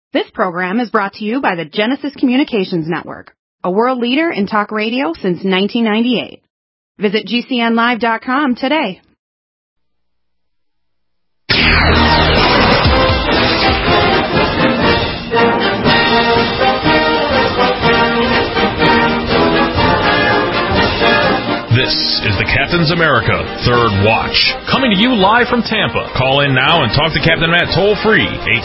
This program is brought to you by the Genesis Communications Network, a world leader in talk radio since 1998. Visit GCNlive.com today. This is the Captain's America Third Watch, coming to you live from Tampa. Call in now and talk to Captain Matt toll-free,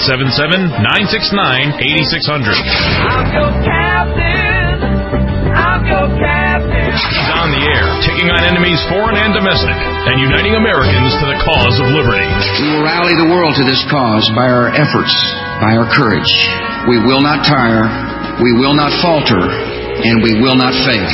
877-969-8600. I'm your captain. I'm your captain. He's on the air, taking on enemies foreign and domestic, and uniting Americans to the cause of liberty. We will rally the world to this cause by our efforts, by our courage. We will not tire, we will not falter, and we will not fail.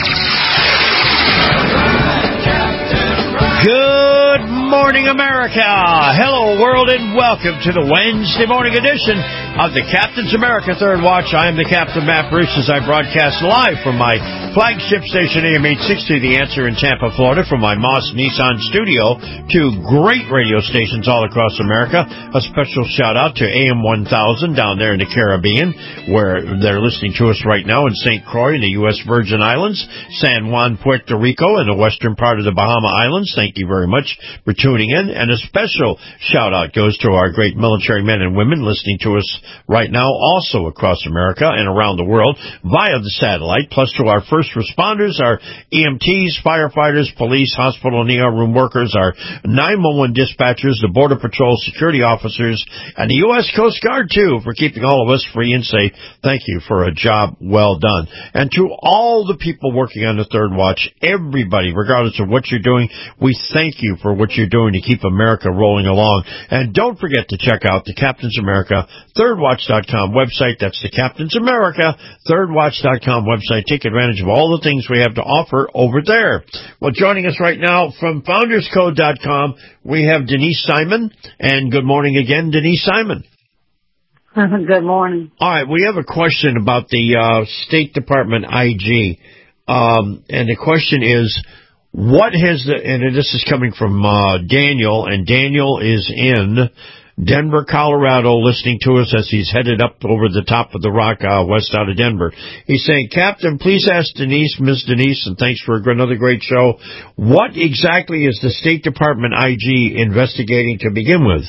Good morning, America. Hello, world, and welcome to the Wednesday morning edition of the Captain's America Third Watch. I am the Captain, Matt Bruce, as I broadcast live from my flagship station, AM 860, The Answer in Tampa, Florida, from my Moss Nissan studio to great radio stations all across America. A special shout-out to AM 1000 down there in the Caribbean, where they're listening to us right now in St. Croix in the U.S. Virgin Islands, San Juan, Puerto Rico, and the western part of the Bahama Islands. Thank you very much for tuning in. And a special shout-out goes to our great military men and women listening to us right now, also across America and around the world via the satellite, plus to our first responders, our EMTs, firefighters, police, hospital and ER room workers, our 911 dispatchers, the Border Patrol security officers, and the U.S. Coast Guard, too, for keeping all of us free and safe. Thank you for a job well done. And to all the people working on the Third Watch, everybody, regardless of what you're doing, we thank you for what you're doing to keep America rolling along. And don't forget to check out the Captain's America ThirdWatch.com website. That's the Captain's America ThirdWatch.com website. Take advantage of all the things we have to offer over there. Well, joining us right now from FoundersCode.com, we have Denise Simon. And good morning again, Denise Simon. Good morning. All right, we have a question about the State Department IG. And the question is, what has and this is coming from Daniel, and Daniel is in Denver, Colorado, listening to us as he's headed up over the top of the rock west out of Denver. He's saying, Captain, please ask Denise, Miss Denise, and thanks for another great show, what exactly is the State Department IG investigating to begin with?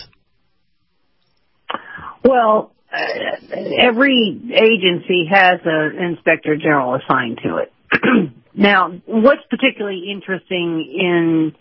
Well, every agency has an inspector general assigned to it. Now, what's particularly interesting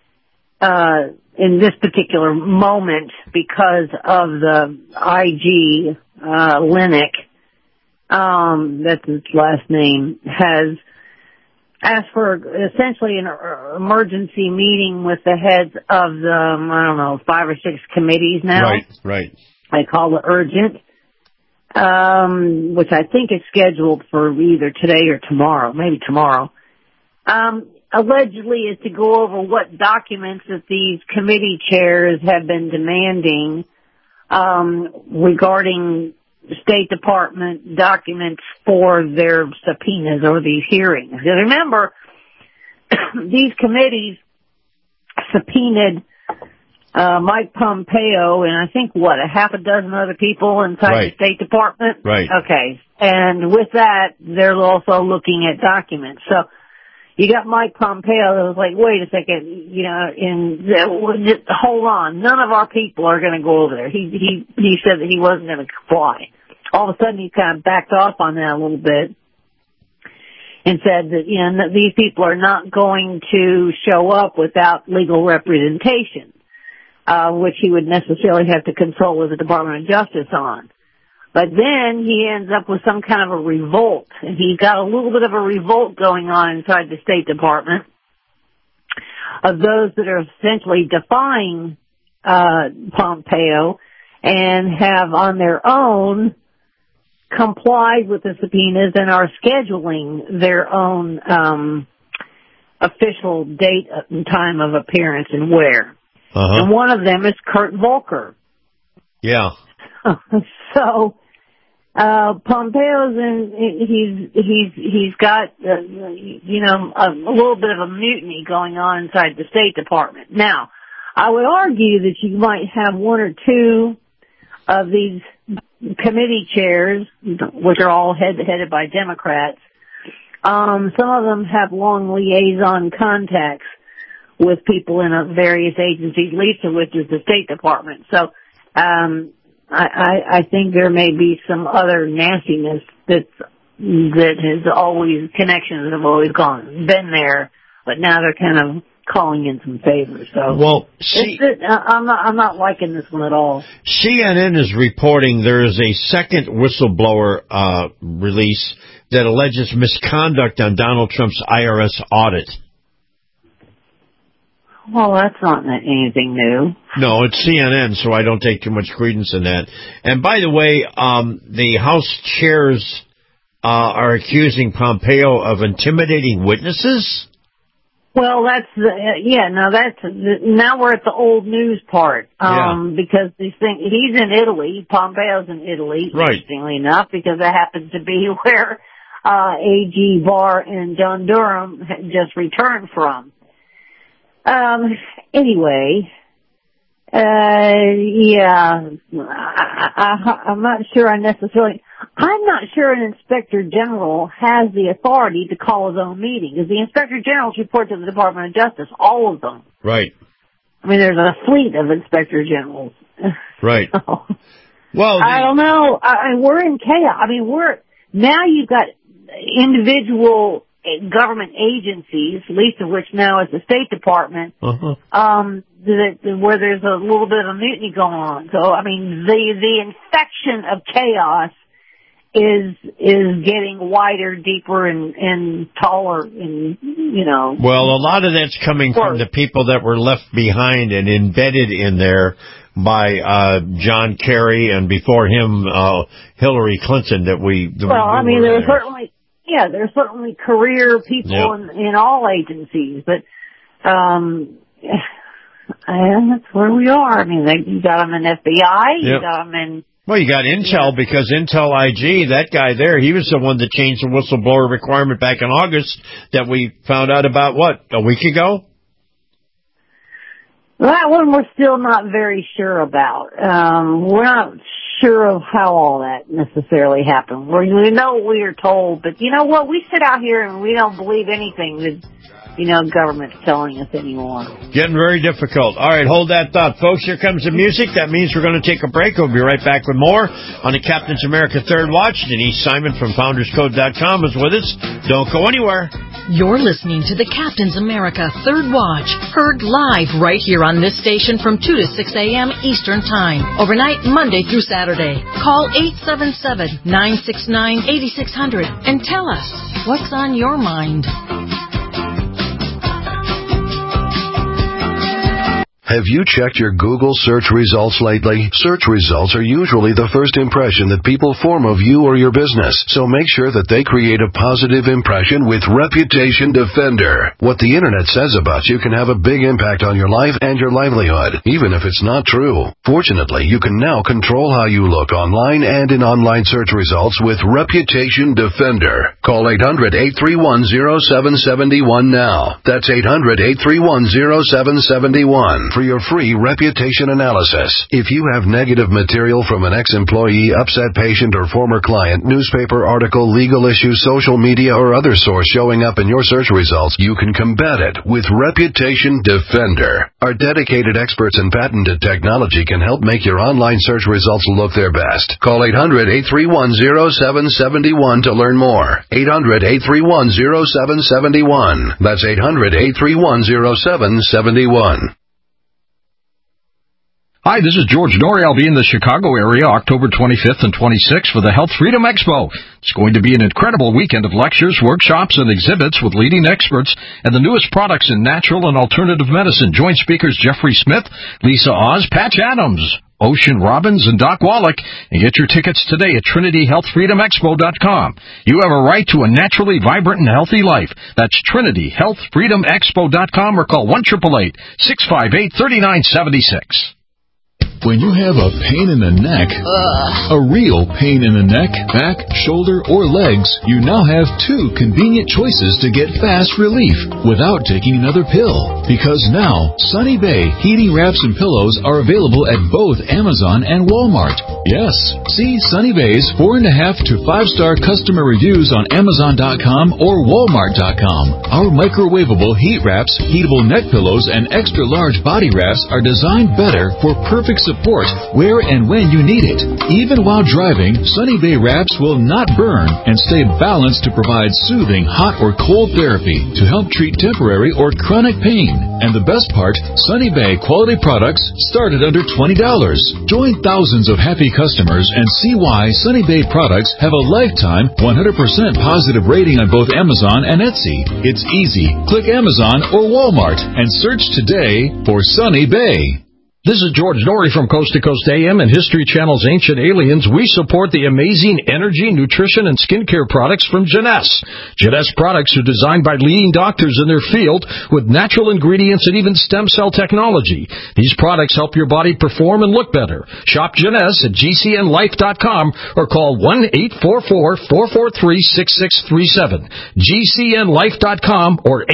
in this particular moment, because of the IG, Linick, that's his last name, has asked for essentially an emergency meeting with the heads of the, 5 or 6 committees now. Right. I call it urgent, which I think is scheduled for either today or tomorrow, maybe tomorrow. Allegedly is to go over what documents that these committee chairs have been demanding regarding State Department documents for their subpoenas or these hearings. Because remember, these committees subpoenaed Mike Pompeo and I think, a half a dozen other people inside the State Department? Right. Okay. And with that, they're also looking at documents. So you got Mike Pompeo that was like, wait a second, hold on. None of our people are going to go over there. He said that he wasn't going to comply. All of a sudden, he kind of backed off on that a little bit and said that, these people are not going to show up without legal representation, which he would necessarily have to consult with the Department of Justice on. But then he ends up with some kind of a revolt, and he's got a little bit of a revolt going on inside the State Department of those that are essentially defying Pompeo and have on their own complied with the subpoenas and are scheduling their own official date and time of appearance and where. Uh-huh. And one of them is Kurt Volker. Yeah. So Pompeo's he's got a little bit of a mutiny going on inside the State Department. Now, I would argue that you might have one or two of these committee chairs, which are all headed by Democrats, some of them have long liaison contacts with people in various agencies, least of which is the State Department. So I think there may be some other nastiness that has always, connections have always been there, but now they're kind of calling in some favors. So, well, I'm not liking this one at all. CNN is reporting there is a second whistleblower release that alleges misconduct on Donald Trump's IRS audit. Well, that's not anything new. No, it's CNN, so I don't take too much credence in that. And by the way, the House chairs are accusing Pompeo of intimidating witnesses. Well, now we're at the old news part, because he's in Italy, Pompeo's in Italy, right. Interestingly enough, because that happens to be where AG Barr and John Durham had just returned from. Anyway, I'm not sure I'm not sure an Inspector General has the authority to call his own meeting, because the Inspector Generals report to the Department of Justice, all of them. Right. I mean, there's a fleet of Inspector Generals. Right. So, well, I don't know. We're in chaos. I mean, now you've got individual government agencies, least of which now is the State Department, where there's a little bit of a mutiny going on. So, I mean, the infection of chaos is getting wider, deeper, and taller, and, Well, a lot of that's coming from the people that were left behind and embedded in there by John Kerry, and before him, Hillary Clinton, there's certainly career people in all agencies, but that's where we are. I mean, you got them in FBI, you got them in... Well, you got Intel, because Intel IG, that guy there, he was the one that changed the whistleblower requirement back in August that we found out about, a week ago? That one we're still not very sure about. We're not sure of how all that necessarily happened. We know what we are told, but you know what? We sit out here and we don't believe anything that, government's telling us anymore. Getting very difficult. All right, hold that thought. Folks, here comes the music. That means we're going to take a break. We'll be right back with more on the Captain's America Third Watch. Denise Simon from FoundersCode.com is with us. Don't go anywhere. You're listening to the Captain's America Third Watch, heard live right here on this station from 2 to 6 a.m. Eastern Time, overnight Monday through Saturday. Call 877-969-8600 and tell us what's on your mind. Have you checked your Google search results lately? Search results are usually the first impression that people form of you or your business, so make sure that they create a positive impression with Reputation Defender. What the internet says about you can have a big impact on your life and your livelihood, even if it's not true. Fortunately, you can now control how you look online and in online search results with Reputation Defender. Call 800-831-0771 now. That's 800-831-0771. For your free reputation analysis. If you have negative material from an ex-employee, upset patient, or former client, newspaper article, legal issue, social media, or other source showing up in your search results, you can combat it with Reputation Defender. Our dedicated experts in patented technology can help make your online search results look their best. Call 800-831-0771 to learn more. 800-831-0771. That's 800-831-0771. Hi, this is George Norrie. I'll be in the Chicago area October 25th and 26th for the Health Freedom Expo. It's going to be an incredible weekend of lectures, workshops, and exhibits with leading experts and the newest products in natural and alternative medicine. Join speakers Jeffrey Smith, Lisa Oz, Patch Adams, Ocean Robbins, and Doc Wallach, and get your tickets today at TrinityHealthFreedomExpo.com. You have a right to a naturally vibrant and healthy life. That's TrinityHealthFreedomExpo.com or call 1-888-658-3976. When you have a pain in the neck, a real pain in the neck, back, shoulder, or legs, you now have two convenient choices to get fast relief without taking another pill. Because now, Sunny Bay heating wraps and pillows are available at both Amazon and Walmart. Yes, see Sunny Bay's 4.5 to 5-star customer reviews on Amazon.com or Walmart.com. Our microwavable heat wraps, heatable neck pillows, and extra large body wraps are designed better for perfect support where and when you need it. Even while driving, Sunny Bay wraps will not burn and stay balanced to provide soothing hot or cold therapy to help treat temporary or chronic pain. And the best part, Sunny Bay quality products start at under $20. Join thousands of happy customers and see why Sunny Bay products have a lifetime 100% positive rating on both Amazon and Etsy. It's easy. Click Amazon or Walmart and search today for Sunny Bay. This is George Norrie from Coast to Coast AM and History Channel's Ancient Aliens. We support the amazing energy, nutrition, and skincare products from Jeunesse. Jeunesse products are designed by leading doctors in their field with natural ingredients and even stem cell technology. These products help your body perform and look better. Shop Jeunesse at GCNlife.com or call 1-844-443-6637. GCNlife.com or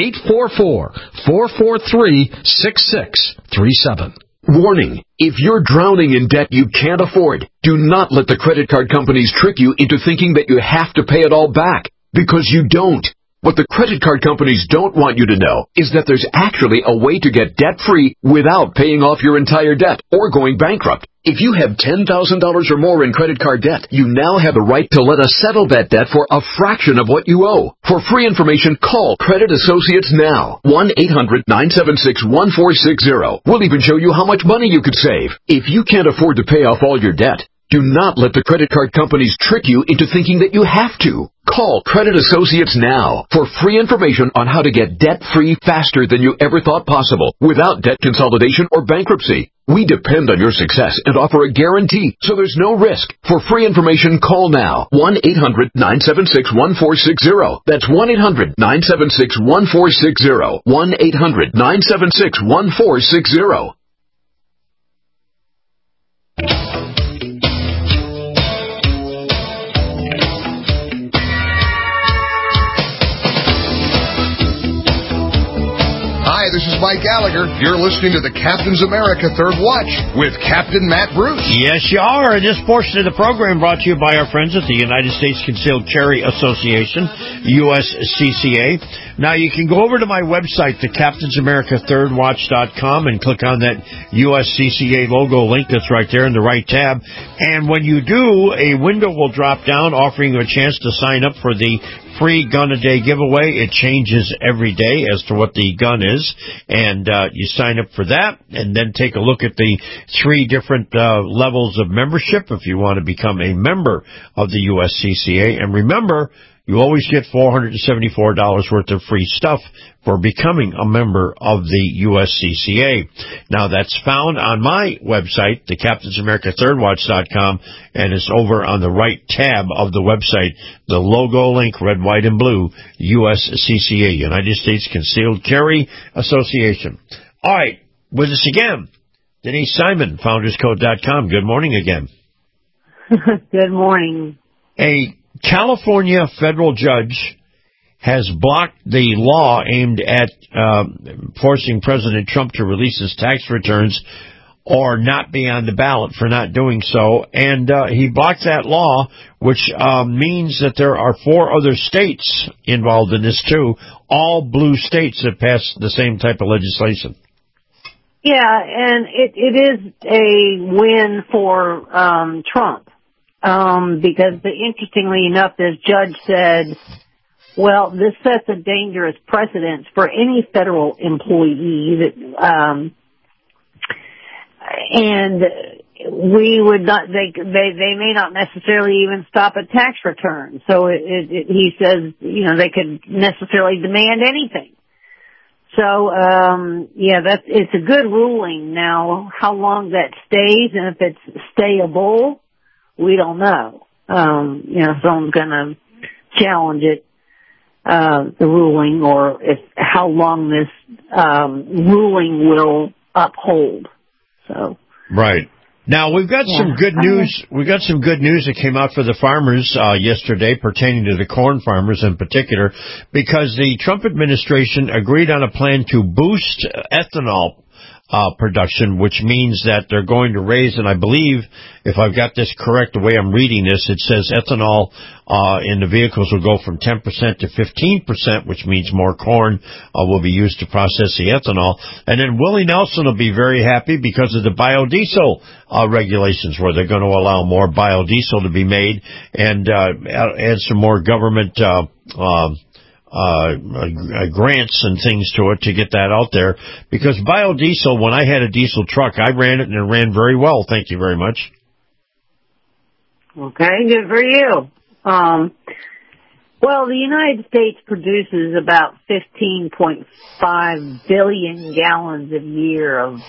844-443-6637. Warning, if you're drowning in debt you can't afford, do not let the credit card companies trick you into thinking that you have to pay it all back, because you don't. What the credit card companies don't want you to know is that there's actually a way to get debt-free without paying off your entire debt or going bankrupt. If you have $10,000 or more in credit card debt, you now have the right to let us settle that debt for a fraction of what you owe. For free information, call Credit Associates now. 1-800-976-1460. We'll even show you how much money you could save. If you can't afford to pay off all your debt, do not let the credit card companies trick you into thinking that you have to. Call Credit Associates now for free information on how to get debt-free faster than you ever thought possible without debt consolidation or bankruptcy. We depend on your success and offer a guarantee, so there's no risk. For free information, call now. 1-800-976-1460. That's 1-800-976-1460. 1-800-976-1460. Hi, this is Mike Gallagher. You're listening to the Captain's America Third Watch with Captain Matt Bruce. Yes, you are. And this portion of the program brought to you by our friends at the United States Concealed Carry Association, USCCA. Now, you can go over to my website, thecaptainsamericathirdwatch.com, and click on that USCCA logo link that's right there in the right tab. And when you do, a window will drop down offering you a chance to sign up for the free gun a day giveaway. It changes every day as to what the gun is, and you sign up for that, and then take a look at the 3 different levels of membership if you want to become a member of the USCCA. And remember, you always get $474 worth of free stuff for becoming a member of the USCCA. Now, that's found on my website, thecaptainsamericathirdwatch.com, and it's over on the right tab of the website, the logo link, red, white, and blue, USCCA, United States Concealed Carry Association. All right, with us again, Denise Simon, founderscode.com. Good morning again. Good morning. A California federal judge has blocked the law aimed at forcing President Trump to release his tax returns or not be on the ballot for not doing so. And he blocked that law, which means that there are 4 other states involved in this, too, all blue states that passed the same type of legislation. Yeah, and it is a win for Trump. Because interestingly enough, this judge said, well, this sets a dangerous precedent for any federal employee that, and we would not, they may not necessarily even stop at tax returns. So he says, they could necessarily demand anything. So, it's a good ruling. Now, how long that stays and if it's stayable, we don't know. Someone's going to challenge it, the ruling, or how long this ruling will uphold. So right. Now, we've got some good news. We got some good news that came out for the farmers yesterday pertaining to the corn farmers in particular, because the Trump administration agreed on a plan to boost ethanol production, which means that they're going to raise, and I believe, if I've got this correct, the way I'm reading this, it says ethanol in the vehicles will go from 10% to 15%, which means more corn will be used to process the ethanol. And then Willie Nelson will be very happy because of the biodiesel regulations, where they're going to allow more biodiesel to be made and add some more government grants and things to it to get that out there, because biodiesel, when I had a diesel truck, I ran it and it ran very well. Thank you very much. Okay, good for you. Well, the United States produces about 15.5 billion gallons a year of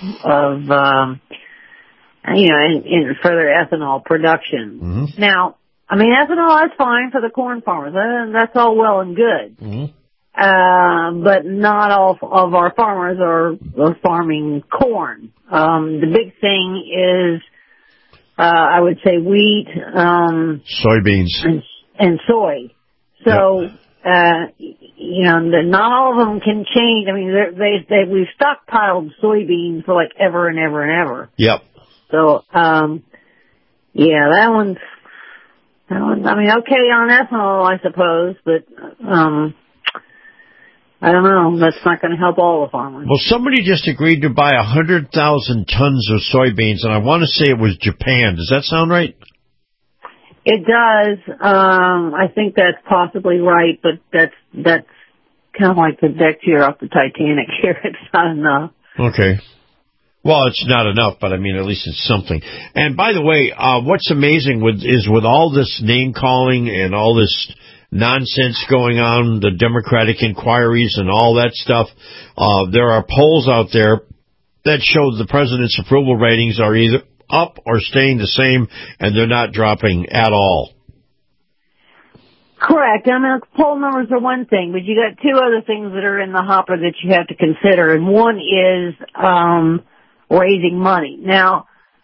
in further ethanol production. Mm-hmm. Now, I mean, ethanol is fine for the corn farmers. That's all well and good. Mm-hmm. But not all of our farmers are farming corn. The big thing is, I would say wheat, soybeans, and soy. So, not all of them can change. I mean, we've stockpiled soybeans for like ever and ever and ever. Yep. So, that one's, I mean, okay on ethanol, I suppose, but, I don't know. That's not going to help all the farmers. Well, somebody just agreed to buy 100,000 tons of soybeans, and I want to say it was Japan. Does that sound right? It does. I think that's possibly right, but that's kind of like the deck chair off the Titanic here. It's not enough. Okay. Well, it's not enough, but I mean, at least it's something. And by the way, what's amazing with all this name calling and all this nonsense going on, the Democratic inquiries and all that stuff, there are polls out there that show the president's approval ratings are either up or staying the same, and they're not dropping at all. Correct. I mean, poll numbers are one thing, but you got two other things that are in the hopper that you have to consider, and one is raising money. Now,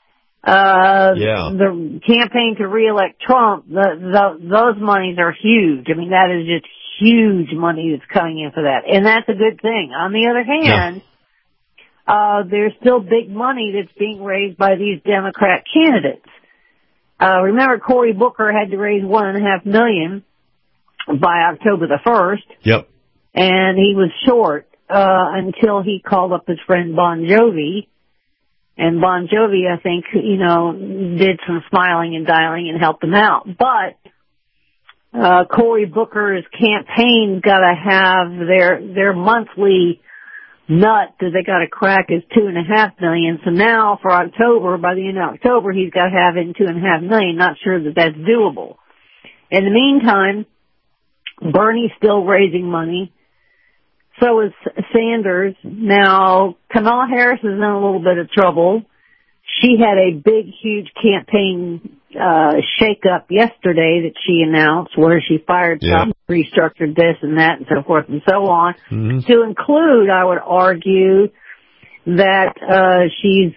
the campaign to reelect Trump, those monies are huge. I mean, that is just huge money that's coming in for that, and that's a good thing. On the other hand, there's still big money that's being raised by these Democrat candidates. Remember, Cory Booker had to raise $1.5 million by October the 1st. Yep. And he was short until he called up his friend Bon Jovi. And Bon Jovi, I think, did some smiling and dialing and helped him out. But Cory Booker's campaign's got to have their monthly nut that they got to crack is $2.5 million. So now for October, by the end of October, he's got to have in $2.5 million. Not sure that that's doable. In the meantime, Bernie's still raising money. So is Sanders. Now, Kamala Harris is in a little bit of trouble. She had a big, huge campaign shake-up yesterday that she announced, where she fired some, restructured this and that, and so forth and so on. Mm-hmm. To include, I would argue that she's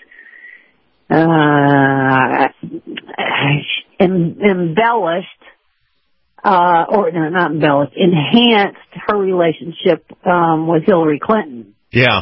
embellished, enhanced her relationship with Hillary Clinton. Yeah.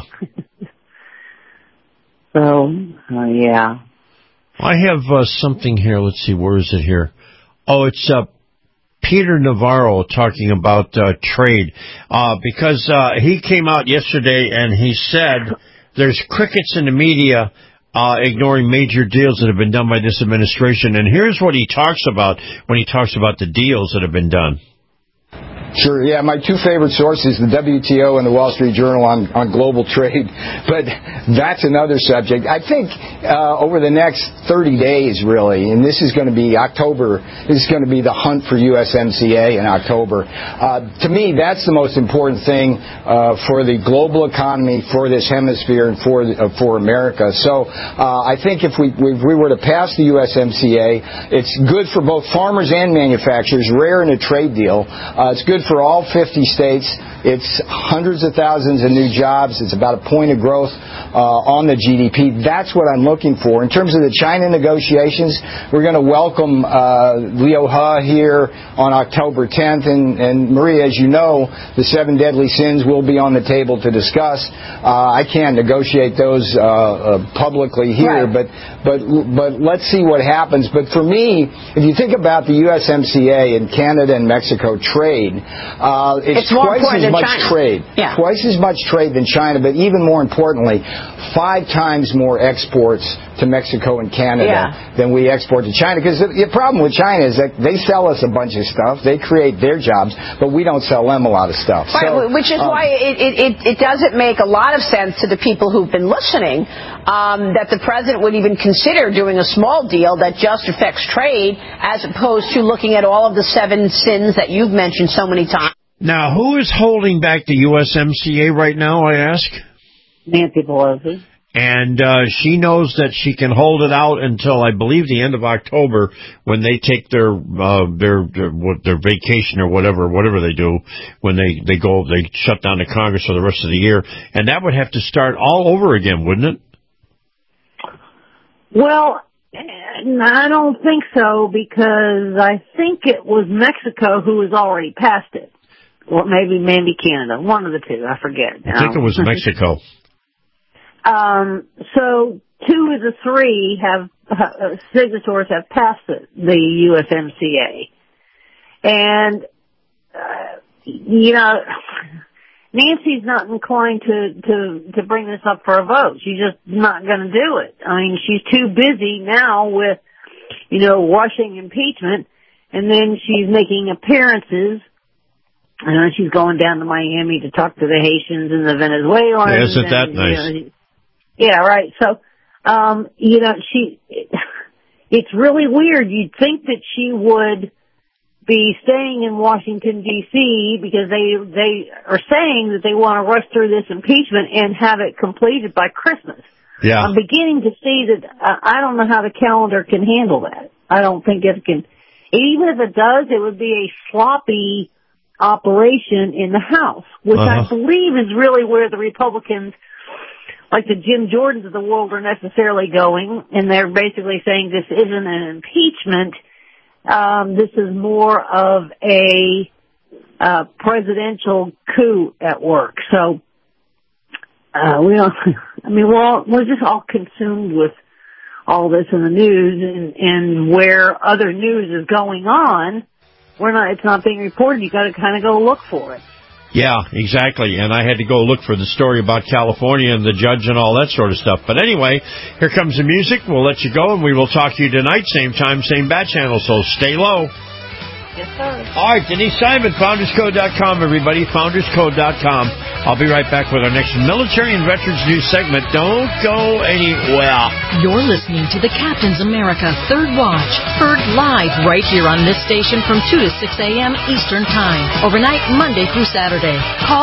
So, yeah. I have something here. Let's see, where is it here? Oh, it's Peter Navarro talking about trade, because he came out yesterday and he said there's crickets in the media ignoring major deals that have been done by this administration. And here's what he talks about when he talks about the deals that have been done. Sure, yeah, my two favorite sources, the WTO and the Wall Street Journal on global trade, but that's another subject. I think over the next 30 days, really, and this is going to be October, this is going to be the hunt for USMCA in October. To me, that's the most important thing for the global economy, for this hemisphere, and for America. So I think if we were to pass the USMCA, it's good for both farmers and manufacturers, rare in a trade deal. It's good for all 50 states. It's hundreds of thousands of new jobs. It's about a point of growth on the GDP. That's what I'm looking for. In terms of the China negotiations, we're going to welcome Liu He here on October 10th. And Maria, as you know, the 7 deadly sins will be on the table to discuss. I can't negotiate those publicly here, right. but let's see what happens. But for me, if you think about the USMCA and Canada and Mexico trade, it's twice as much trade. Yeah. Twice as much trade than China, but even more importantly, 5 times more exports to Mexico and Canada than we export to China. Because the problem with China is that they sell us a bunch of stuff, they create their jobs, but we don't sell them a lot of stuff. Right, so, which is why it doesn't make a lot of sense to the people who've been listening that the president would even consider doing a small deal that just affects trade as opposed to looking at all of the 7 sins that you've mentioned so many times. Now, who is holding back the USMCA right now, I ask? Nancy Pelosi. And she knows that she can hold it out until, I believe, the end of October when they take their vacation or whatever they do, when they shut down the Congress for the rest of the year. And that would have to start all over again, wouldn't it? Well, I don't think so, because I think it was Mexico who has already passed it. Well, maybe Canada. One of the two. I forget. I think it was Mexico. So 2 of the 3 signatories have passed the USMCA. And, Nancy's not inclined to bring this up for a vote. She's just not going to do it. I mean, she's too busy now with, rushing impeachment, and then she's making appearances. She's going down to Miami to talk to the Haitians and the Venezuelans. Isn't that nice? Yeah, right. So, it's really weird. You'd think that she would be staying in Washington, D.C., because they are saying that they want to rush through this impeachment and have it completed by Christmas. Yeah. I'm beginning to see that I don't know how the calendar can handle that. I don't think it can. Even if it does, it would be a sloppy operation in the House, which I believe is really where the Republicans, like the Jim Jordans of the world, are necessarily going, and they're basically saying this isn't an impeachment. This is more of a presidential coup at work. So we're just all consumed with all this in the news, and where other news is going on, it's not being reported. You got to kind of go look for it. Yeah, exactly. And I had to go look for the story about California and the judge and all that sort of stuff. But anyway, here comes the music. We'll let you go, and we will talk to you tonight, same time, same bat channel. So stay low. Yes, sir. All right, Denise Simon, FoundersCode.com, everybody, FoundersCode.com. I'll be right back with our next Military and Veterans News segment. Don't go anywhere. You're listening to the Captain's America Third Watch, heard live right here on this station from 2 to 6 a.m. Eastern Time, overnight Monday through Saturday. Call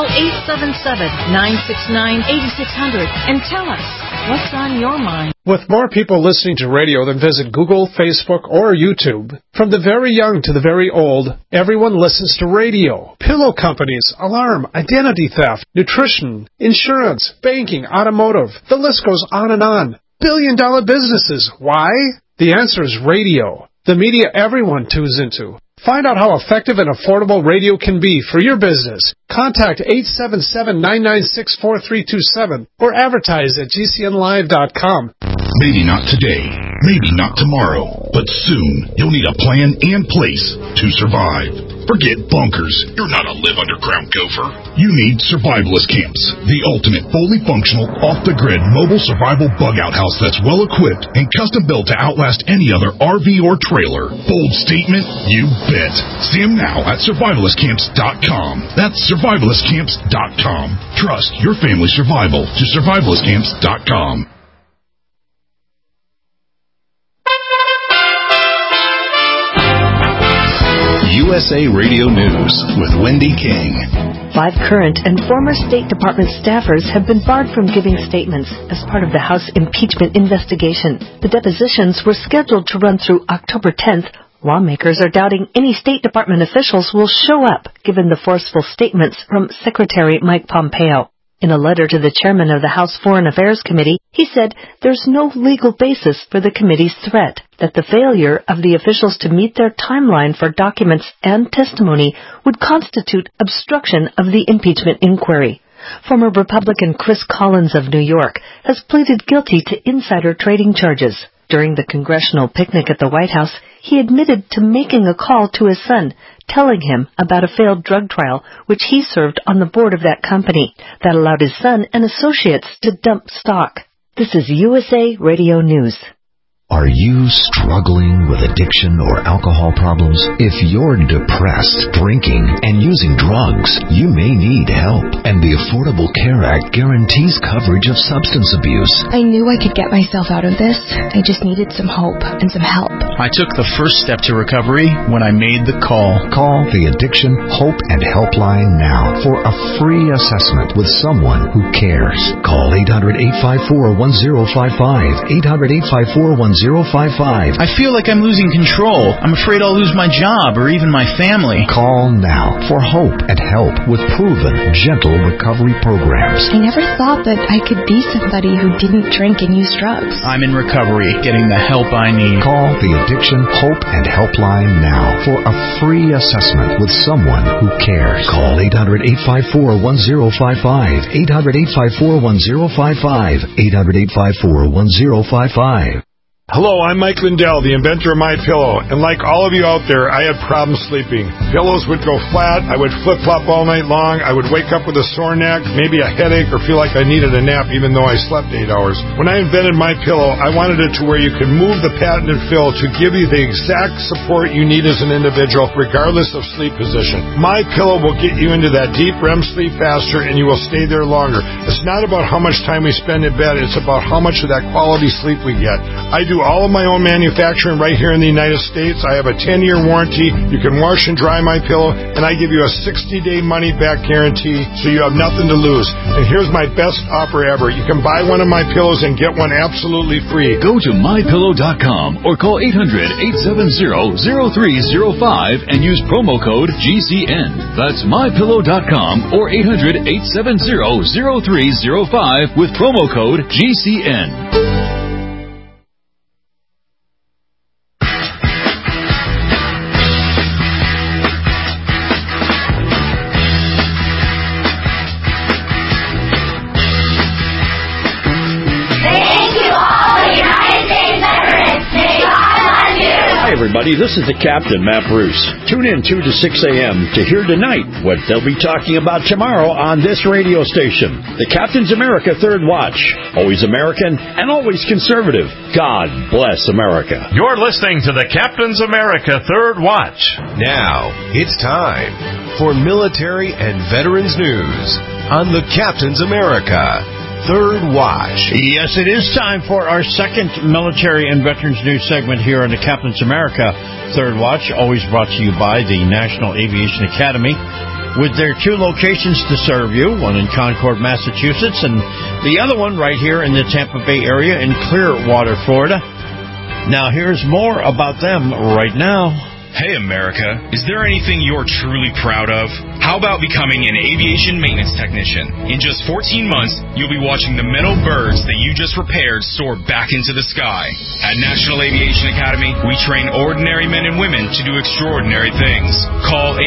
877-969-8600 and tell us what's on your mind. With more people listening to radio than visit Google, Facebook, or YouTube, from the very young to the very old, everyone listens to radio. Pillow companies, alarm, identity theft, nutrition, insurance, banking, automotive. The list goes on and on. Billion-dollar businesses. Why? The answer is radio. The media everyone tunes into. Find out how effective and affordable radio can be for your business. Contact 877-996-4327 or advertise at GCNlive.com. Maybe not today, maybe not tomorrow, but soon you'll need a plan and place to survive. Forget bunkers. You're not a live underground gopher. You need survivalist camps, the ultimate fully functional, off-the-grid mobile survival bug-out house that's well-equipped and custom-built to outlast any other RV or trailer. Bold statement? You bet. See them now at survivalistcamps.com. That's survivalistcamps.com. Trust your family's survival to survivalistcamps.com. USA Radio News with Wendy King. 5 current and former State Department staffers have been barred from giving statements as part of the House impeachment investigation. The depositions were scheduled to run through October 10th, Lawmakers are doubting any State Department officials will show up, given the forceful statements from Secretary Mike Pompeo. In a letter to the chairman of the House Foreign Affairs Committee, he said there's no legal basis for the committee's threat, that the failure of the officials to meet their timeline for documents and testimony would constitute obstruction of the impeachment inquiry. Former Republican Chris Collins of New York has pleaded guilty to insider trading charges. During the congressional picnic at the White House, he admitted to making a call to his son, telling him about a failed drug trial which he served on the board of that company that allowed his son and associates to dump stock. This is USA Radio News. Are you struggling with addiction or alcohol problems? If you're depressed, drinking, and using drugs, you may need help. And the Affordable Care Act guarantees coverage of substance abuse. I knew I could get myself out of this. I just needed some hope and some help. I took the first step to recovery when I made the call. Call the Addiction Hope and Helpline now for a free assessment with someone who cares. Call 800-854-1055. 800-854-1055. I feel like I'm losing control. I'm afraid I'll lose my job or even my family. Call now for hope and help with proven, gentle recovery programs. I never thought that I could be somebody who didn't drink and use drugs. I'm in recovery, getting the help I need. Call the Addiction Hope and Helpline now for a free assessment with someone who cares. Call 800-854-1055. 800-854-1055. 800-854-1055. Hello, I'm Mike Lindell, the inventor of MyPillow, and like all of you out there, I had problems sleeping. Pillows would go flat, I would flip-flop all night long, I would wake up with a sore neck, maybe a headache, or feel like I needed a nap even though I slept 8 hours. When I invented MyPillow, I wanted it to where you could move the patented fill to give you the exact support you need as an individual, regardless of sleep position. MyPillow will get you into that deep REM sleep faster, and you will stay there longer. It's not about how much time we spend in bed, it's about how much of that quality sleep we get. I do all of my own manufacturing right here in the United States. I have a 10-year warranty. You can wash and dry my pillow, and I give you a 60-day money-back guarantee, so you have nothing to lose. And here's my best offer ever. You can buy one of my pillows and get one absolutely free. Go to MyPillow.com or call 800-870-0305 and use promo code GCN. That's MyPillow.com or 800-870-0305 with promo code GCN. Everybody, this is the Captain, Matt Bruce. Tune in 2 to 6 a.m. to hear tonight what they'll be talking about tomorrow on this radio station. The Captain's America Third Watch. Always American and always conservative. God bless America. You're listening to the Captain's America Third Watch. Now, it's time for military and veterans news on the Captain's America Third Watch. Yes, it is time for our second military and veterans news segment here on the Captain's America Third Watch, always brought to you by the National Aviation Academy, with their 2 locations to serve you, one in Concord, Massachusetts, and the other one right here in the Tampa Bay area in Clearwater, Florida. Now, here's more about them right now. Hey, America, is there anything you're truly proud of? How about becoming an aviation maintenance technician? In just 14 months, you'll be watching the metal birds that you just repaired soar back into the sky. At National Aviation Academy, we train ordinary men and women to do extraordinary things. Call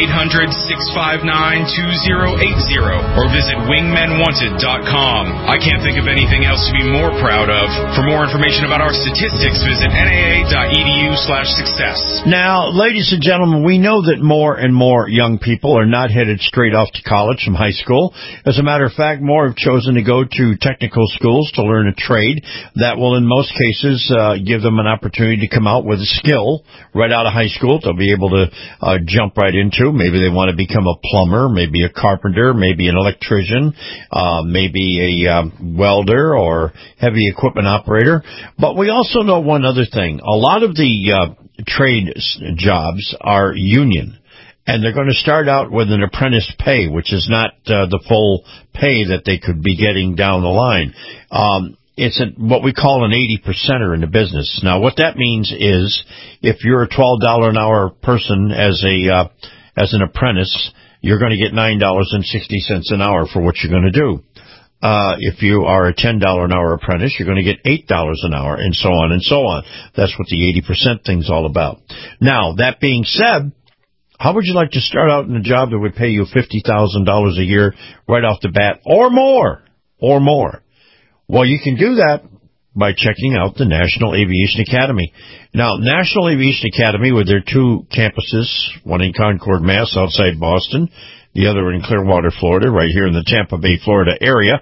800-659-2080 or visit wingmenwanted.com. I can't think of anything else to be more proud of. For more information about our statistics, visit naa.edu/success. Now, ladies and gentlemen, we know that more and more young people are not headed straight off to college from high school. As a matter of fact, more have chosen to go to technical schools to learn a trade that will, in most cases, give them an opportunity to come out with a skill right out of high school they'll be able to jump right into. Maybe they want to become a plumber, maybe a carpenter, maybe an electrician, maybe a welder or heavy equipment operator. But we also know one other thing. A lot of the trade jobs are union, and they're going to start out with an apprentice pay, which is not the full pay that they could be getting down the line. it's what we call an 80%er in the business. Now, what that means is if you're a $12 an hour person as an apprentice, you're going to get $9.60 an hour for what you're going to do. If you are a $10 an hour apprentice, you're going to get $8 an hour, and so on and so on. That's what the 80% thing's all about. Now, that being said, how would you like to start out in a job that would pay you $50,000 a year right off the bat, or more? Or more. Well, you can do that by checking out the National Aviation Academy. Now, National Aviation Academy, with their two campuses, one in Concord, Mass, outside Boston, the other in Clearwater, Florida, right here in the Tampa Bay, Florida area,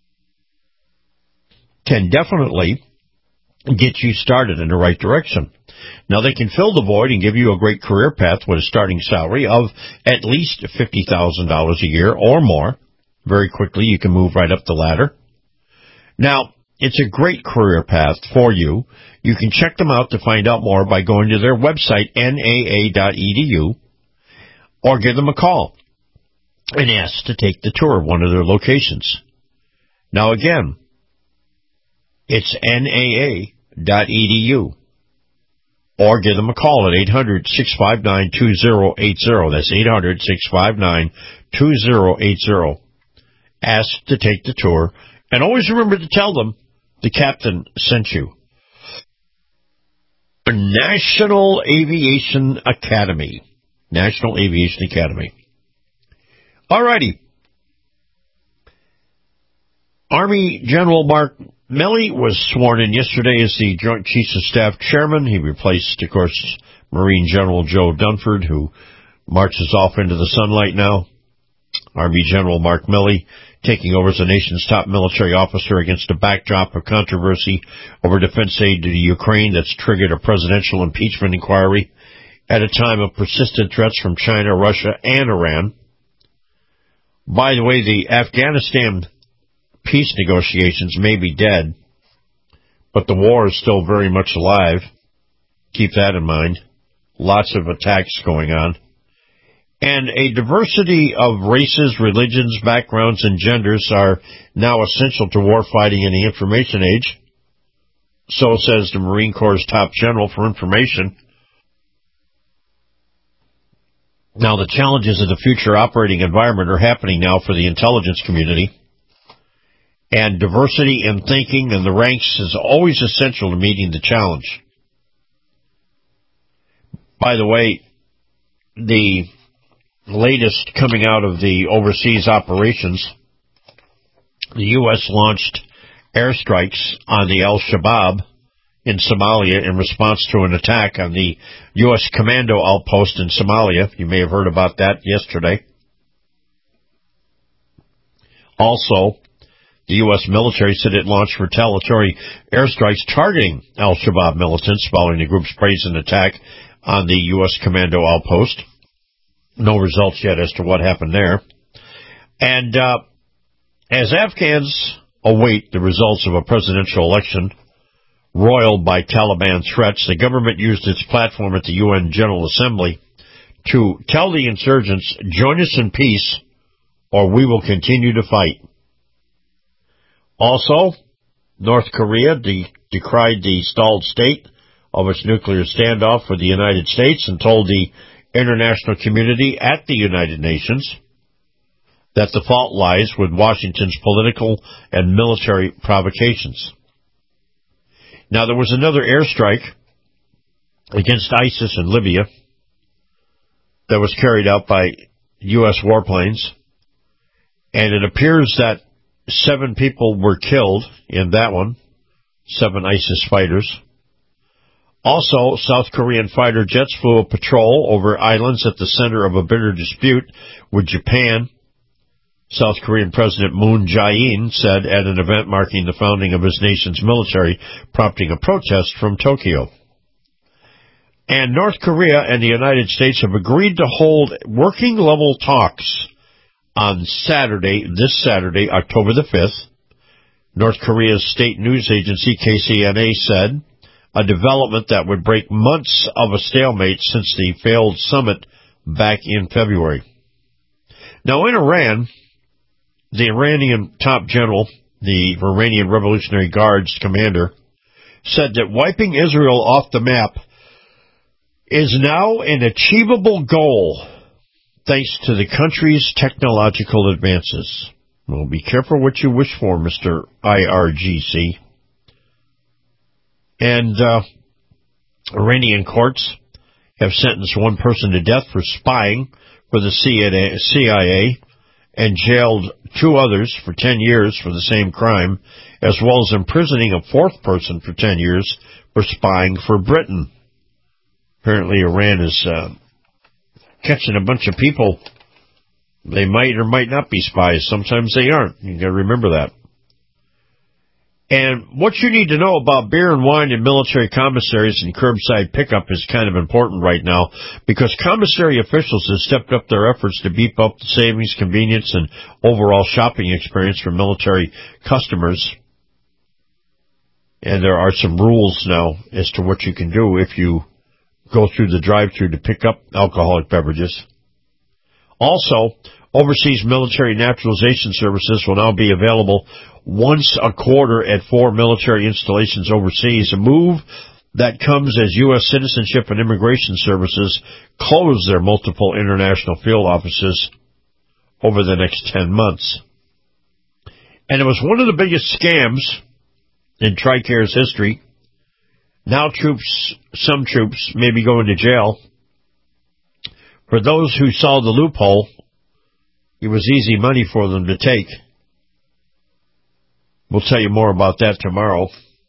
can definitely get you started in the right direction. Now, they can fill the void and give you a great career path with a starting salary of at least $50,000 a year or more. Very quickly, you can move right up the ladder. Now, it's a great career path for you. You can check them out to find out more by going to their website, naa.edu, or give them a call and ask to take the tour of one of their locations. Now, again, it's naa.edu, or give them a call at 800-659-2080. That's 800-659-2080. Ask to take the tour, and always remember to tell them the captain sent you. National Aviation Academy. National Aviation Academy. All righty. Army General Mark Milley was sworn in yesterday as the Joint Chiefs of Staff Chairman. He replaced, of course, Marine General Joe Dunford, who marches off into the sunlight now. Army General Mark Milley taking over as the nation's top military officer against a backdrop of controversy over defense aid to the Ukraine that's triggered a presidential impeachment inquiry at a time of persistent threats from China, Russia, and Iran. By the way, the Afghanistan peace negotiations may be dead, but the war is still very much alive. Keep that in mind. Lots of attacks going on. And a diversity of races, religions, backgrounds, and genders are now essential to warfighting in the information age. So says the Marine Corps' top general for information. Now, the challenges of the future operating environment are happening now for the intelligence community. And diversity in thinking in the ranks is always essential to meeting the challenge. By the way, the latest coming out of the overseas operations, the U.S. launched airstrikes on the Al-Shabaab in Somalia in response to an attack on the U.S. commando outpost in Somalia. You may have heard about that yesterday. Also, the U.S. military said it launched retaliatory airstrikes targeting Al-Shabaab militants following the group's brazen attack on the U.S. commando outpost. No results yet as to what happened there. And as Afghans await the results of a presidential election roiled by Taliban threats, the government used its platform at the UN General Assembly to tell the insurgents, join us in peace or we will continue to fight. Also, North Korea decried the stalled state of its nuclear standoff with the United States and told the international community at the United Nations that the fault lies with Washington's political and military provocations. Now, there was another airstrike against ISIS in Libya that was carried out by U.S. warplanes, and it appears that 7 people were killed in that one, 7 ISIS fighters. Also, South Korean fighter jets flew a patrol over islands at the center of a bitter dispute with Japan. South Korean President Moon Jae-in said at an event marking the founding of his nation's military, prompting a protest from Tokyo. And North Korea and the United States have agreed to hold working-level talks on Saturday, this Saturday, October the 5th. North Korea's state news agency, KCNA, said a development that would break months of a stalemate since the failed summit back in February. Now, in Iran, the Iranian top general, the Iranian Revolutionary Guard's commander, said that wiping Israel off the map is now an achievable goal thanks to the country's technological advances. Well, be careful what you wish for, Mr. IRGC. And Iranian courts have sentenced one person to death for spying for the CIA and jailed 2 others for 10 years for the same crime, as well as imprisoning a 4th person for 10 years for spying for Britain. Apparently Iran is catching a bunch of people. They might or might not be spies. Sometimes they aren't. You got to remember that. And what you need to know about beer and wine in military commissaries and curbside pickup is kind of important right now, because commissary officials have stepped up their efforts to beef up the savings, convenience, and overall shopping experience for military customers. And there are some rules now as to what you can do if you go through the drive-thru to pick up alcoholic beverages. Also, overseas military naturalization services will now be available once a quarter at 4 military installations overseas, a move that comes as U.S. Citizenship and Immigration Services close their multiple international field offices over the next 10 months. And it was one of the biggest scams in TRICARE's history. Now some troops may be going to jail. For those who saw the loophole, it was easy money for them to take. We'll tell you more about that tomorrow.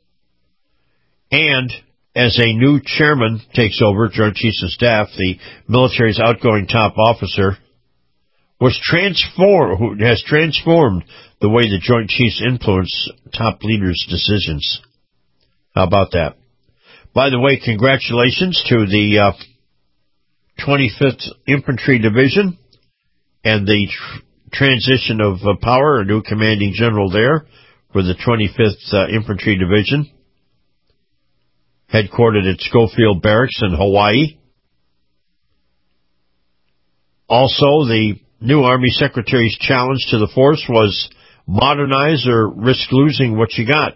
And as a new chairman takes over, Joint Chiefs of Staff, the military's outgoing top officer, has transformed the way the Joint Chiefs influence top leaders' decisions. How about that? By the way, congratulations to the 25th Infantry Division and the transition of power, a new commanding general there for the 25th Infantry Division, headquartered at Schofield Barracks in Hawaii. Also, the new Army Secretary's challenge to the force was modernize or risk losing what you got.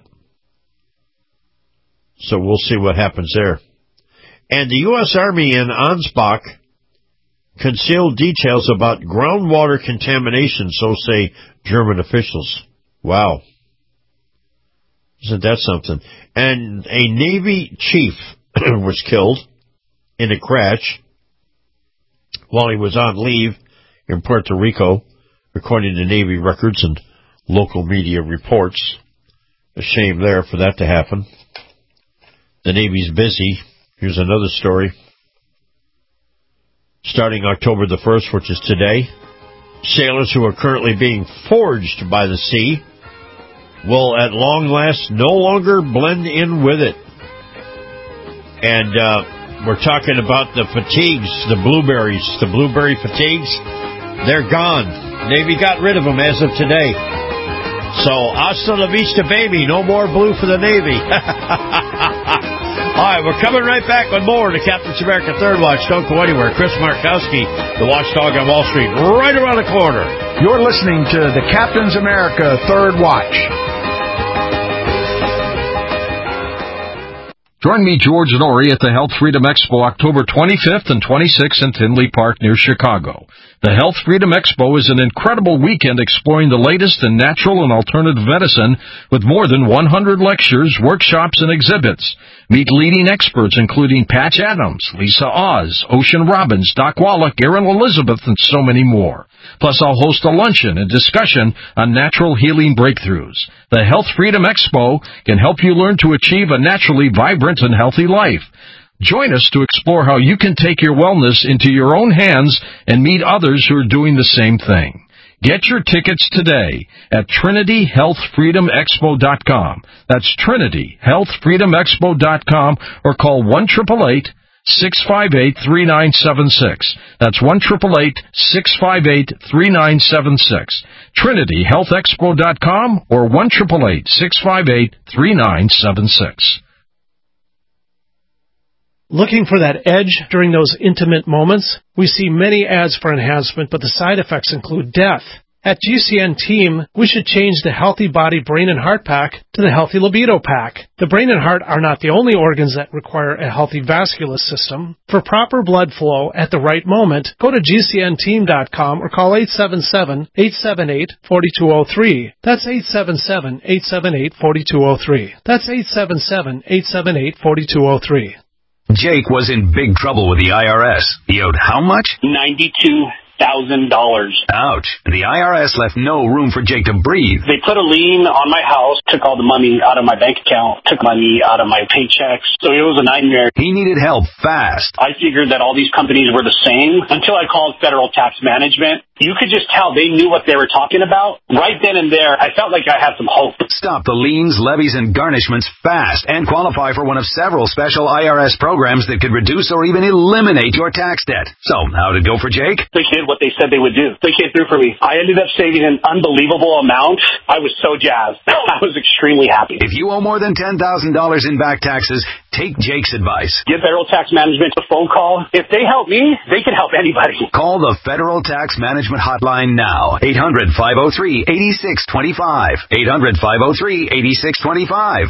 So we'll see what happens there. And the U.S. Army in Ansbach concealed details about groundwater contamination, so say German officials. Wow. Isn't that something? And a Navy chief was killed in a crash while he was on leave in Puerto Rico, according to Navy records and local media reports. A shame there for that to happen. The Navy's busy. Here's another story. Starting October the 1st, which is today, sailors who are currently being forged by the sea will at long last no longer blend in with it. And we're talking about the fatigues, the blueberry fatigues. They're gone. Navy got rid of them as of today. So, hasta la vista, baby. No more blue for the Navy. All right, we're coming right back with more to Captain's America Third Watch. Don't go anywhere. Chris Markowski, the watchdog on Wall Street, right around the corner. You're listening to the Captain's America Third Watch. Join me, George Norrie, at the Health Freedom Expo October 25th and 26th in Tinley Park near Chicago. The Health Freedom Expo is an incredible weekend exploring the latest in natural and alternative medicine with more than 100 lectures, workshops, and exhibits. Meet leading experts including Patch Adams, Lisa Oz, Ocean Robbins, Doc Wallach, Erin Elizabeth, and so many more. Plus, I'll host a luncheon and discussion on natural healing breakthroughs. The Health Freedom Expo can help you learn to achieve a naturally vibrant and healthy life. Join us to explore how you can take your wellness into your own hands and meet others who are doing the same thing. Get your tickets today at TrinityHealthFreedomExpo.com. That's TrinityHealthFreedomExpo.com, or call 1-888-658-3976. That's 1-888-658-3976. TrinityHealthExpo.com or 1-888-658-3976. Looking for that edge during those intimate moments? We see many ads for enhancement, but the side effects include death. At GCN Team, we should change the Healthy Body, Brain, and Heart Pack to the Healthy Libido Pack. The brain and heart are not the only organs that require a healthy vascular system. For proper blood flow at the right moment, go to GCNteam.com or call 877-878-4203. That's 877-878-4203. That's 877-878-4203. Jake was in big trouble with the IRS. He owed how much? $92,000. Ouch. The IRS left no room for Jake to breathe. They put a lien on my house, took all the money out of my bank account, took money out of my paychecks. So it was a nightmare. He needed help fast. I figured that all these companies were the same until I called Federal Tax Management. You could just tell they knew what they were talking about. Right then and there, I felt like I had some hope. Stop the liens, levies, and garnishments fast and qualify for one of several special IRS programs that could reduce or even eliminate your tax debt. So, how did it go for Jake? They did what they said they would do. They came through for me. I ended up saving an unbelievable amount. I was so jazzed. I was extremely happy. If you owe more than $10,000 in back taxes, take Jake's advice. Give Federal Tax Management a phone call. If they help me, they can help anybody. Call the Federal Tax Management hotline now. 800-503-8625. 800-503-8625.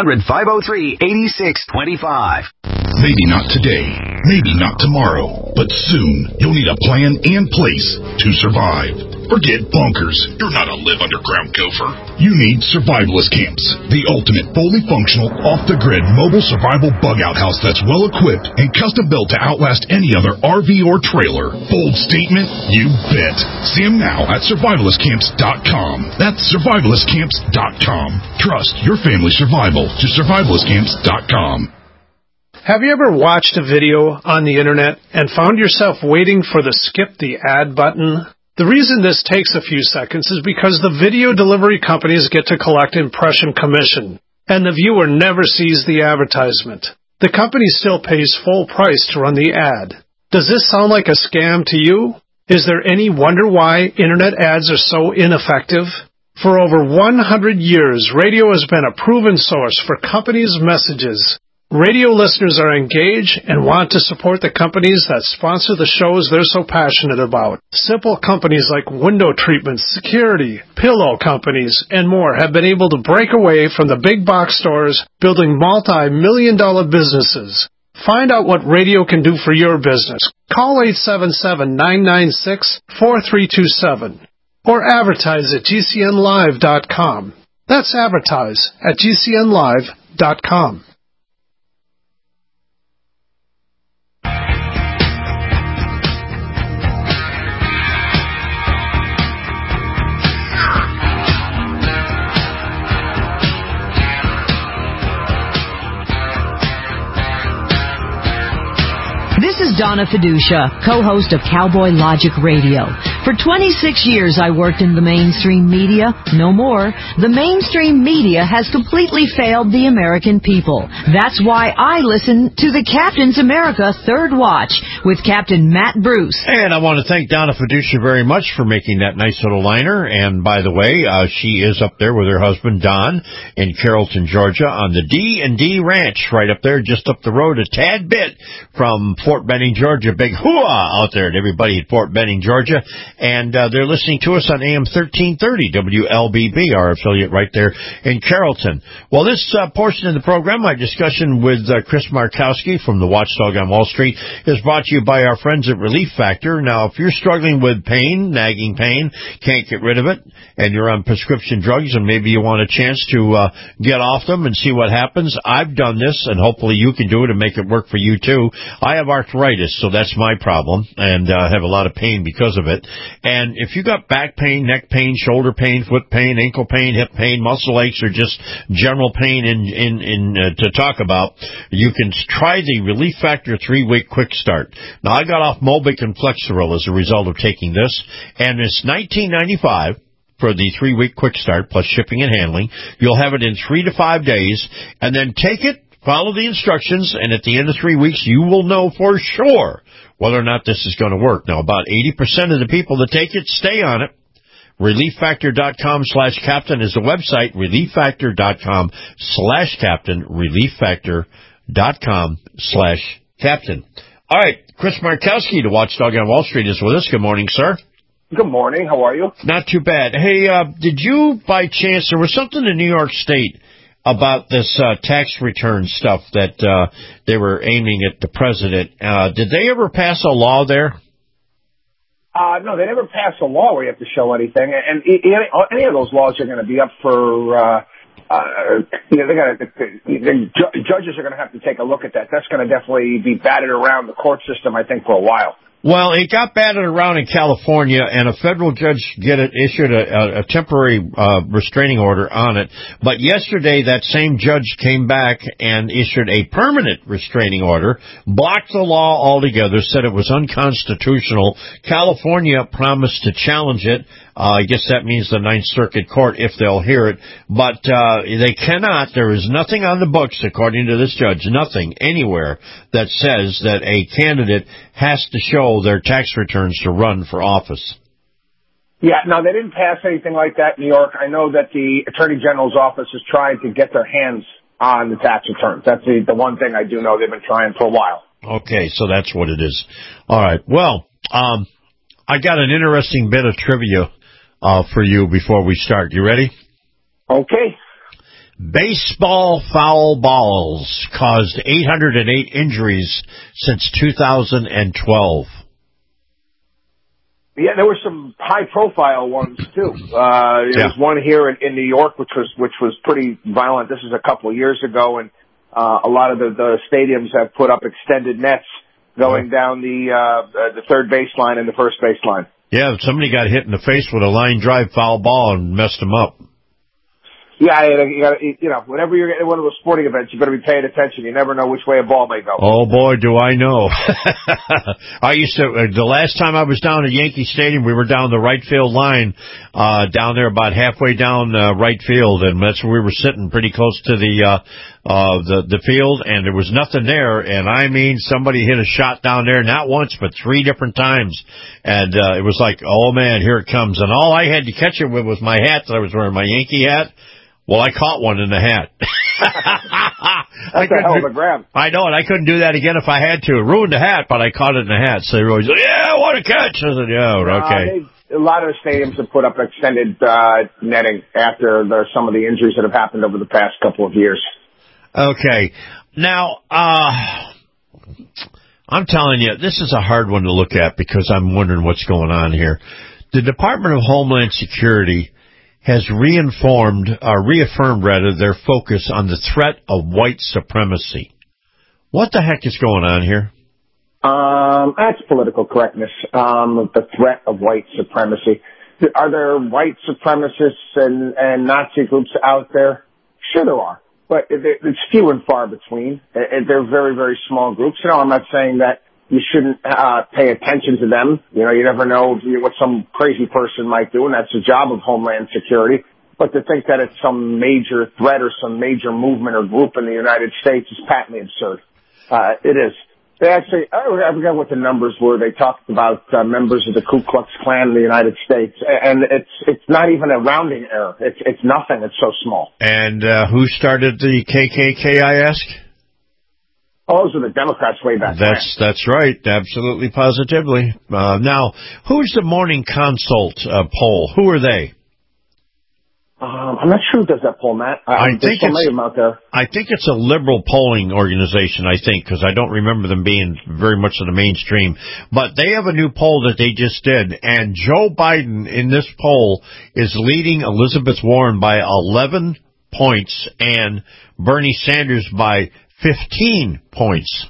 800-503-8625. Maybe not today, maybe not tomorrow, but soon you'll need a plan and place to survive. Forget bunkers. You're not a live underground gopher. You need survivalist camps, the ultimate fully functional, off-the-grid mobile survival bug-out house that's well-equipped and custom-built to outlast any other RV or trailer. Bold statement? You bet. See them now at survivalistcamps.com. That's survivalistcamps.com. Trust your family's survival to survivalistcamps.com. Have you ever watched a video on the internet and found yourself waiting for the skip the ad button? The reason this takes a few seconds is because the video delivery companies get to collect impression commission, and the viewer never sees the advertisement. The company still pays full price to run the ad. Does this sound like a scam to you? Is there any wonder why internet ads are so ineffective? For over 100 years, radio has been a proven source for companies' messages. Radio listeners are engaged and want to support the companies that sponsor the shows they're so passionate about. Simple companies like window treatments, security, pillow companies, and more have been able to break away from the big box stores, building multi-million-dollar businesses. Find out what radio can do for your business. Call 877-996-4327 or advertise at GCNlive.com. That's advertise at GCNlive.com. This is Donna Fiducia, co-host of Cowboy Logic Radio. For 26 years, I worked in the mainstream media. No more. The mainstream media has completely failed the American people. That's why I listen to the Captain's America Third Watch with Captain Matt Bruce. And I want to thank Donna Fiducia very much for making that nice little liner. And by the way, she is up there with her husband, Don, in Carrollton, Georgia, on the D&D Ranch, right up there, just up the road a tad bit from Fort Benning, Georgia. Big hooah out there to everybody at Fort Benning, Georgia. And they're listening to us on AM 1330, WLBB, our affiliate right there in Carrollton. Well, this portion of the program, my discussion with Chris Markowski from the Watchdog on Wall Street, is brought to you by our friends at Relief Factor. Now, if you're struggling with pain, nagging pain, can't get rid of it, and you're on prescription drugs, and maybe you want a chance to get off them and see what happens, I've done this, and hopefully you can do it and make it work for you, too. I have arthritis, so that's my problem, and have a lot of pain because of it. And if you got back pain, neck pain, shoulder pain, foot pain, ankle pain, hip pain, muscle aches, or just general pain to talk about, you can try the Relief Factor 3-week quick start. Now, I got off Mobic and Flexeril as a result of taking this, and it's $19.95 for the 3-week quick start plus shipping and handling. You'll have it in 3 to 5 days, and then take it, follow the instructions, and at the end of 3 weeks, you will know for sure whether or not this is going to work. Now, about 80% of the people that take it stay on it. ReliefFactor.com/captain is the website. ReliefFactor.com/captain. ReliefFactor.com/captain. All right, Chris Markowski, the Watchdog on Wall Street, is with us. Good morning, sir. Good morning. How are you? Not too bad. Hey, did you, by chance, there was something in New York State about this tax return stuff that they were aiming at the president. Did they ever pass a law there? No, they never passed a law where you have to show anything. And any of those laws are going to be up for, judges are going to have to take a look at that. That's going to definitely be batted around the court system, I think, for a while. Well, it got batted around in California, and a federal judge issued a temporary restraining order on it. But yesterday, that same judge came back and issued a permanent restraining order, blocked the law altogether, said it was unconstitutional. California promised to challenge it. I guess that means the Ninth Circuit Court, if they'll hear it. But they cannot. There is nothing on the books, according to this judge, nothing anywhere that says that a candidate has to show their tax returns to run for office. Yeah, no, they didn't pass anything like that in New York. I know that the Attorney General's office is trying to get their hands on the tax returns. That's the one thing I do know they've been trying for a while. Okay, so that's what it is. All right. Well, I got an interesting bit of trivia for you before we start. You ready? Okay. Baseball foul balls caused 808 injuries since 2012. Yeah, there were some high-profile ones too. There was one here in New York, which was pretty violent. This is a couple of years ago, and a lot of the stadiums have put up extended nets going down the third baseline and the first baseline. Yeah, somebody got hit in the face with a line drive foul ball and messed them up. Yeah, whenever you're at one of those sporting events, you better be paying attention. You never know which way a ball may go. Oh boy, do I know. I used to, the last time I was down at Yankee Stadium, we were down the right field line, down there about halfway down, right field, and that's where we were sitting pretty close to the field, and there was nothing there, and I mean, somebody hit a shot down there, not once, but 3 different times, and it was like, oh man, here it comes, and all I had to catch it with was my hat that I was wearing, my Yankee hat. Well, I caught one in the hat. That's a hell of a grab. I know, and I couldn't do that again if I had to. It ruined the hat, but I caught it in the hat. So they were always like, yeah, what a catch. I said, yeah, okay. A lot of the stadiums have put up extended netting after some of the injuries that have happened over the past couple of years. Okay. Now, I'm telling you, this is a hard one to look at because I'm wondering what's going on here. The Department of Homeland Security has reaffirmed their focus on the threat of white supremacy. What the heck is going on here? That's political correctness. The threat of white supremacy. Are there white supremacists and Nazi groups out there? Sure there are, but it's few and far between. They're very, very small groups. I'm not saying that you shouldn't pay attention to them. You never know what some crazy person might do, and that's the job of Homeland Security. But to think that it's some major threat or some major movement or group in the United States is patently absurd. It is. They actually, I forget what the numbers were. They talked about members of the Ku Klux Klan in the United States, and it's not even a rounding error. It's nothing. It's so small. And who started the KKK, I ask? Oh, those were the Democrats way back then. That's right. Absolutely, positively. Now, who's the Morning Consult poll? Who are they? I'm not sure who does that poll, Matt. I think it's a liberal polling organization, because I don't remember them being very much in the mainstream. But they have a new poll that they just did, and Joe Biden in this poll is leading Elizabeth Warren by 11 points and Bernie Sanders by 15 points.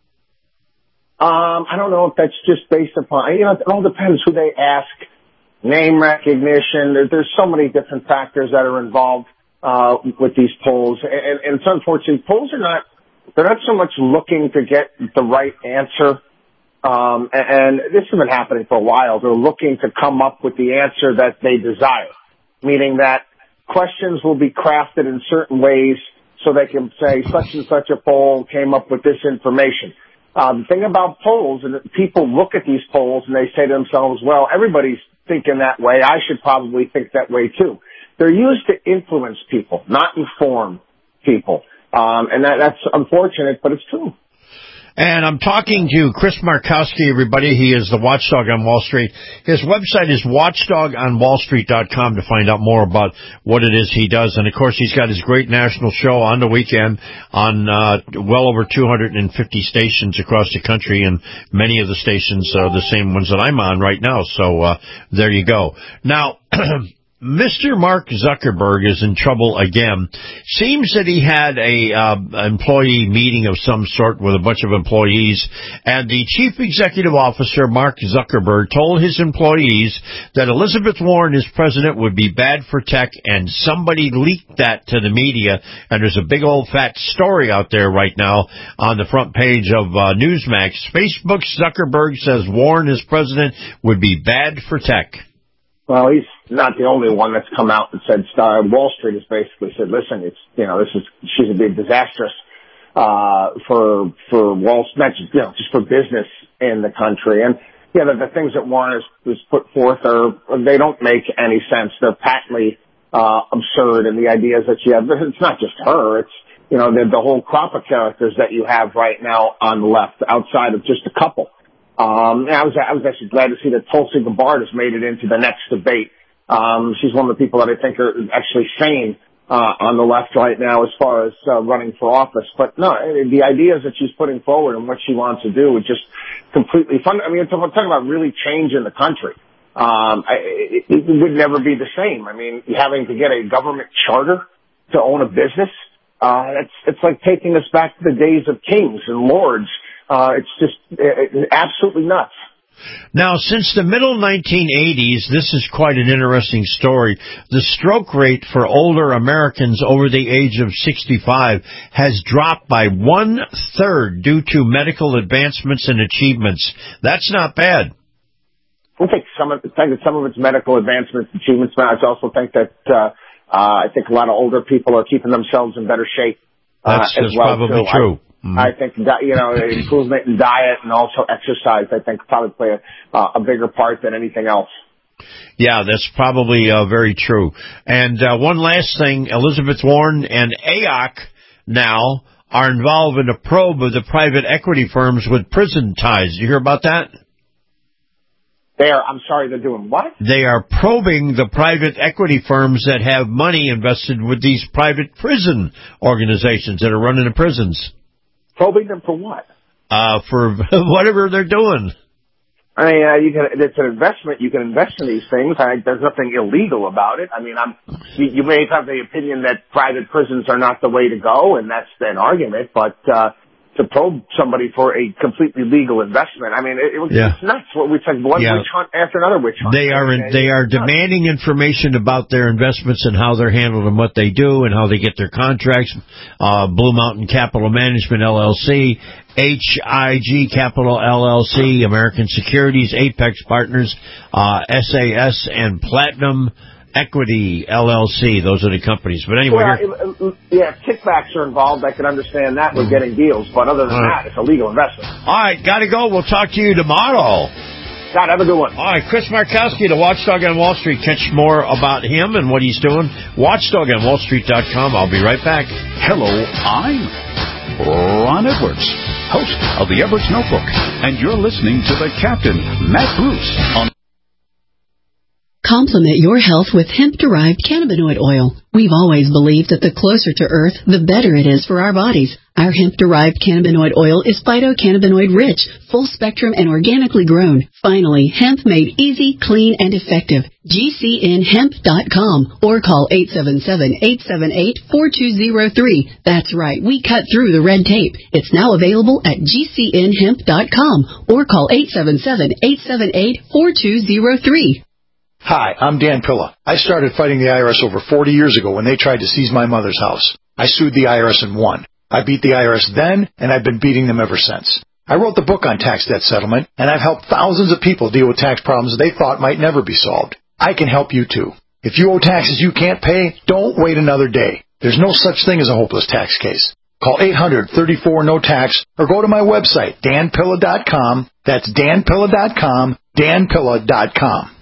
I don't know if that's just based upon, it all depends who they ask. Name recognition. There's so many different factors that are involved with these polls, and it's unfortunate. Polls they're not so much looking to get the right answer, and this has been happening for a while. They're looking to come up with the answer that they desire, meaning that questions will be crafted in certain ways so they can say such and such a poll came up with this information. The thing about polls, and people look at these polls and they say to themselves, well, everybody's thinking that way. I should probably think that way too. They're used to influence people, not inform people. And that's unfortunate, but it's true. And I'm talking to Chris Markowski, everybody. He is the Watchdog on Wall Street. His website is watchdogonwallstreet.com to find out more about what it is he does. And, of course, he's got his great national show on the weekend on well over 250 stations across the country, and many of the stations are the same ones that I'm on right now. So there you go. Now, Mr. Mark Zuckerberg is in trouble again. Seems that he had a employee meeting of some sort with a bunch of employees, and the chief executive officer, Mark Zuckerberg, told his employees that Elizabeth Warren as president would be bad for tech, and somebody leaked that to the media, and there's a big old fat story out there right now on the front page of Newsmax. Facebook's Zuckerberg says Warren as president would be bad for tech. Well, he's not the only one that's come out and said, Wall Street has basically said, listen, she's a big disastrous, for Wall Street, just for business in the country. And, the things that Warren has put forth they don't make any sense. They're patently, absurd. And the ideas that she has, it's not just her, it's, the whole crop of characters that you have right now on the left outside of just a couple. I was actually glad to see that Tulsi Gabbard has made it into the next debate. She's one of the people that I think are actually sane, on the left right now as far as, running for office. But no, the ideas that she's putting forward and what she wants to do is just completely fun. I mean, we're talking about really changing the country. It would never be the same. I mean, having to get a government charter to own a business, it's like taking us back to the days of kings and lords. It's just absolutely nuts. Now, since the middle 1980s, this is quite an interesting story. The stroke rate for older Americans over the age of 65 has dropped by 1/3 due to medical advancements and achievements. That's not bad. I think some of it's medical advancements and achievements, but I also think that I think a lot of older people are keeping themselves in better shape. That's as well, probably true. I think, improvement in diet and also exercise, I think, probably play a bigger part than anything else. Yeah, that's probably very true. And one last thing, Elizabeth Warren and AOC now are involved in a probe of the private equity firms with prison ties. You hear about that? They're doing what? They are probing the private equity firms that have money invested with these private prison organizations that are running the prisons. Probing them for what? For whatever they're doing. I mean, it's an investment. You can invest in these things. There's nothing illegal about it. I mean, you may have the opinion that private prisons are not the way to go, and that's an argument, but, to probe somebody for a completely legal investment. I mean, it's nuts. It's like one witch hunt after another witch hunt. They are demanding information about their investments and how they're handled and what they do and how they get their contracts. Blue Mountain Capital Management, LLC, HIG Capital, LLC, American Securities, Apex Partners, SAS, and Platinum Equity, LLC. Those are the companies. But anyway, kickbacks are involved. I can understand that with getting deals. But other than that, it's a legal investment. All right, got to go. We'll talk to you tomorrow. God, have a good one. All right, Chris Markowski, the Watchdog on Wall Street. Catch more about him and what he's doing. WatchDogOnWallStreet.com. I'll be right back. Hello, I'm Ron Edwards, host of the Edwards Notebook. And you're listening to the Captain, Matt Bruce, on Complement your health with hemp-derived cannabinoid oil. We've always believed that the closer to Earth, the better it is for our bodies. Our hemp-derived cannabinoid oil is phytocannabinoid-rich, full-spectrum, and organically grown. Finally, hemp made easy, clean, and effective. GCNhemp.com or call 877-878-4203. That's right, we cut through the red tape. It's now available at GCNhemp.com or call 877-878-4203. Hi, I'm Dan Pilla. I started fighting the IRS over 40 years ago when they tried to seize my mother's house. I sued the IRS and won. I beat the IRS then, and I've been beating them ever since. I wrote the book on tax debt settlement, and I've helped thousands of people deal with tax problems they thought might never be solved. I can help you too. If you owe taxes you can't pay, don't wait another day. There's no such thing as a hopeless tax case. Call 800-34-NO-TAX or go to my website, danpilla.com. That's danpilla.com, danpilla.com.